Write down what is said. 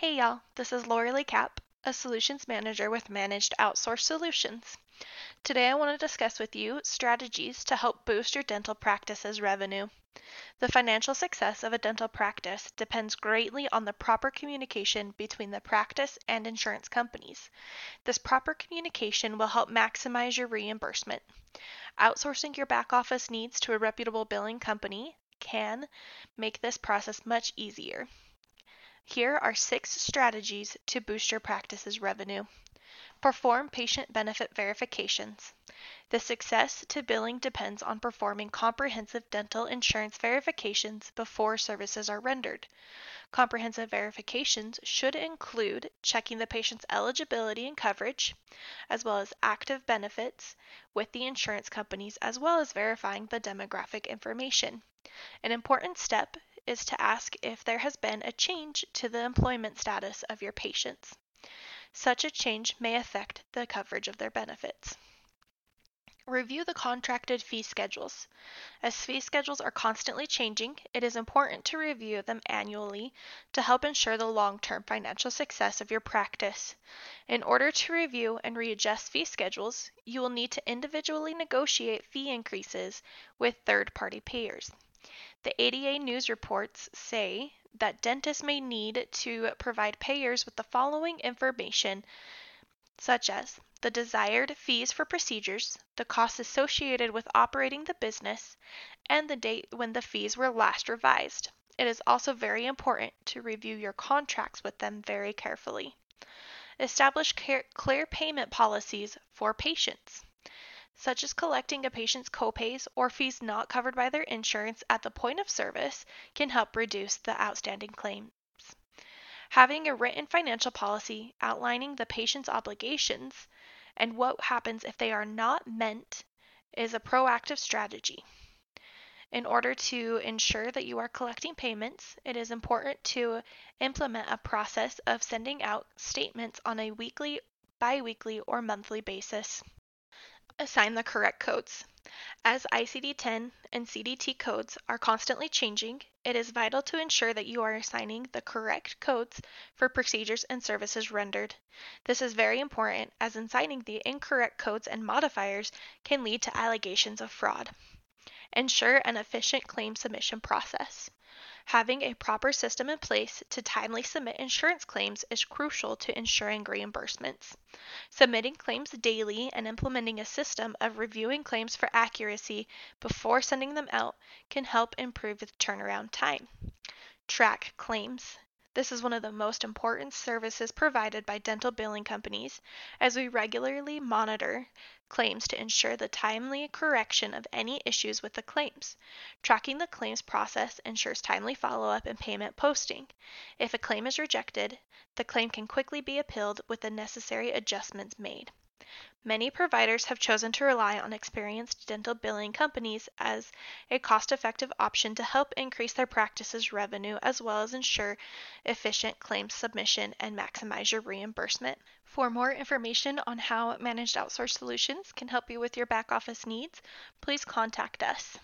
Hey y'all, this is Lori Lee Cap, a Solutions Manager with Managed Outsource Solutions. Today I want to discuss with you strategies to help boost your dental practice's revenue. The financial success of a dental practice depends greatly on the proper communication between the practice and insurance companies. This proper communication will help maximize your reimbursement. Outsourcing your back office needs to a reputable billing company can make this process much easier. Here are 6 strategies to boost your practice's revenue. Perform patient benefit verifications. The success to billing depends on performing comprehensive dental insurance verifications before services are rendered. Comprehensive verifications should include checking the patient's eligibility and coverage, as well as active benefits with the insurance companies, as well as verifying the demographic information. An important step is to ask if there has been a change to the employment status of your patients. Such a change may affect the coverage of their benefits. Review the contracted fee schedules. As fee schedules are constantly changing, it is important to review them annually to help ensure the long-term financial success of your practice. In order to review and readjust fee schedules, you will need to individually negotiate fee increases with third-party payers. The ADA news reports say that dentists may need to provide payers with the following information, such as the desired fees for procedures, the costs associated with operating the business, and the date when the fees were last revised. It is also very important to review your contracts with them very carefully. Establish clear payment policies for patients, such as collecting a patient's copays or fees not covered by their insurance at the point of service can help reduce the outstanding claims. Having a written financial policy outlining the patient's obligations and what happens if they are not met is a proactive strategy. In order to ensure that you are collecting payments, it is important to implement a process of sending out statements on a weekly, bi-weekly, or monthly basis. Assign the correct codes. As ICD-10 and CDT codes are constantly changing, it is vital to ensure that you are assigning the correct codes for procedures and services rendered. This is very important as assigning the incorrect codes and modifiers can lead to allegations of fraud. Ensure an efficient claim submission process. Having a proper system in place to timely submit insurance claims is crucial to ensuring reimbursements. Submitting claims daily and implementing a system of reviewing claims for accuracy before sending them out can help improve the turnaround time. Track claims. This is one of the most important services provided by dental billing companies, as we regularly monitor claims to ensure the timely correction of any issues with the claims. Tracking the claims process ensures timely follow-up and payment posting. If a claim is rejected, the claim can quickly be appealed with the necessary adjustments made. Many providers have chosen to rely on experienced dental billing companies as a cost-effective option to help increase their practice's revenue as well as ensure efficient claims submission and maximize your reimbursement. For more information on how Managed Outsource Solutions can help you with your back office needs, please contact us.